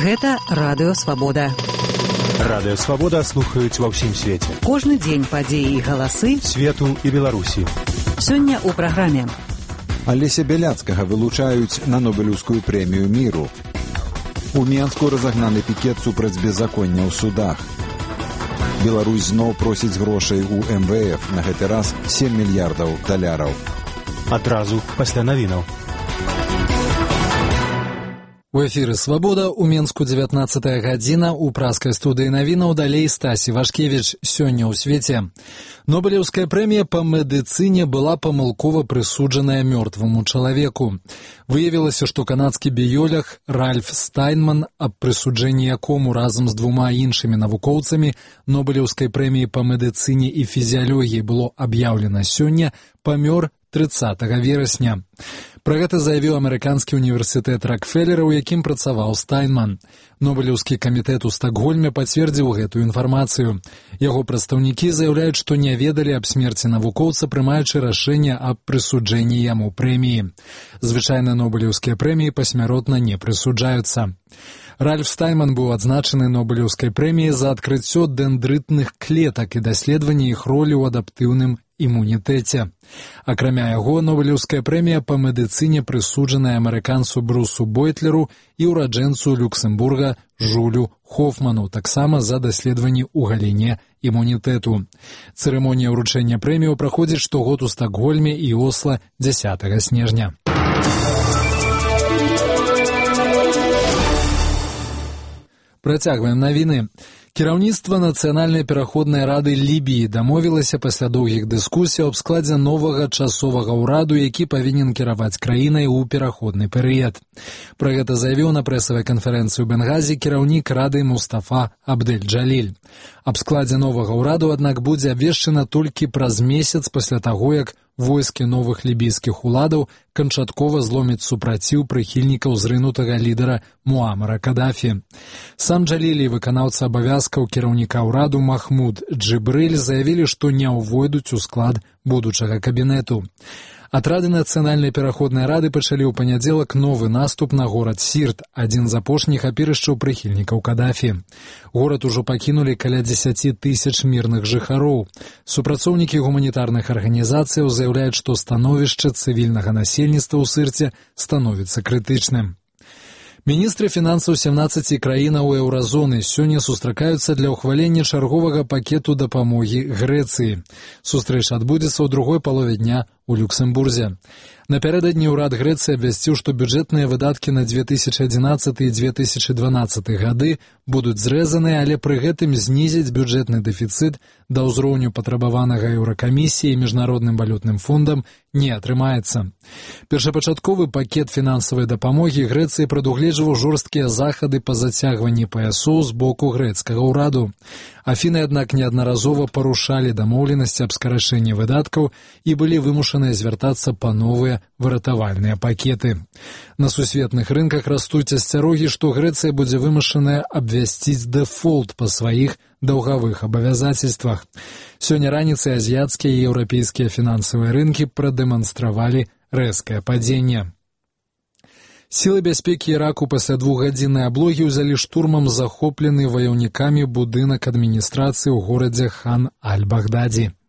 Гэта Радыё Свабода. Радыё Свабода слухаюць ва ўсім свеце. Кожны дзень падзеі і галасы свету і Беларусі. Сёння ў праграме. Алеся Бяляцкага вылучаюць на Нобелеўскую прэмію міру. У Менску разагнаны пікет супраць беззаконня ў судах. Беларусь зноў просіць грошай у МВФ, на гэты раз 7 мільярдаў даляраў. Адразу пасля навінаў. У эфіры «Свабода», у Менску 19 гадзіна, у праскай студыі навінаў, далей Стасі Вашкевіч. Сёння ў свеце. Нобелеўская прэмія па медыцыне была памылкова прысуджаная мёртваму чалавеку. Выявілася, што канадскі біёлог Ральф Стайнман, аб прысуджэнні якому разам з двума іншымі навукоўцамі Нобелеўскай прэміі па медыцыне і фізіялогіі было аб'яўлена сёння, памёр 30 верасня. Пра гэта заявіў амерыканскі універсітэт Рокфеллера, у якім працаваў Стайнман. Нобелеўскі камітэт у Стакгольме пацвердзіў гэтую інфармацыю. Яго прадстаўнікі заяўляюць, што не ведалі аб смерці навукоўца, прымаючы рашэнне аб прысуджэнні яму прэміі. Звычайна нобелеўскія прэміі пасмяротна не прысуджаюцца. Ральф Стайнман быў адзначаны Нобелеўскай прэміяй за адкрыццё дэндрытных клетак і даследаванне іх ролі ў адаптыўным імунітэце. Акрамя яго, Нобелеўская прэмія па медыцыне прысуджаная амерыканцу Брусу Бойтлеру і ўраджэнцу Люксембурга Жулю Хофману, таксама за даследаванні ў галіне імунітэту. Цырымонія ўручэння прэміяў праходзіць штогод у Стакгольме і Осла 10 снежня. Працягваем навіны. Кіраўніцтва Нацыянальнай пераходнай рады Лібіі дамовілася пасля доўгіх дыскусій аб складзе новага часовага ўраду, які павінен кіраваць краінай у пераходны перыяд. Пра гэта заявіў на прэсавай канферэнцыі ў Бенгазі кіраўнік рады Мустафа Абдель-Джаліль. Аб складзе новага ўраду, аднак, будзе абвешчана толькі праз месяц пасля таго, як войскі новых лібійскіх уладаў канчаткова зломяць супраціў прыхільнікаў зрынутага лідара Муамара Кадафі. Сам Джалілі і выканаўца абавязкаў кіраўніка ўраду Махмуд Джибриль заявілі, што не ўвойдуць у склад будучага кабінету. Атрады Нацыянальнай пераходнай рады пачалі ў панядзелак новы наступ на горад Сірт, адзін з апошніх апірышчаў прыхільнікаў Кадафі. Горад ужо пакінулі каля 10 тысяч мірных жыхароў. Супрацоўнікі гуманітарных арганізацыяў заяўляюць, што становішча цывільнага насельніцтва ў Сірце становіцца крытычным. Міністры фінансаў 17 краінаў еўразоны сёння сустракаюцца для ўхвалення чарговага пакету дапамогі Грэцыі. Сустрэча адбудзецца ў другой палове дня у Люксембурзе. Напярэдадні ўрад Грэцыі абвясціў, што бюджэтныя выдаткі на 2011 і 2012 гады будуць зрэзаныя, але пры гэтым знізіць бюджэтны дэфіцыт да ўзроўню патрабаванага Еўракамісіяй і Міжнародным валютным фондам не атрымаецца. Першапачатковы пакет фінансавай дапамогі Грэцыі прадугледжваў жорсткія захады па зацягванні паясоў з боку грэцкага ўраду. Афіны, аднак, неаднаразова парушалі дамоўленасці аб скарачэнні выдаткаў і былі вымушаныя звяртацца па новыя выратавальныя пакеты. На сусветных рынках растуць асцярогі, што Грэцыя будзе вымушаная абвясціць дэфолт па сваіх даўгавых абавязацельствах. Сёння раніцай азіяцкія і еўрапейскія фінансавыя рынкі прадэманстравалі рэзкае падзенне. Сілы бяспекі Іраку пасля двухгадзіннай аблогі ўзялі штурмам захоплены ваяўнікамі будынак адміністрацыі ў горадзе Хан-аль-Багдаді.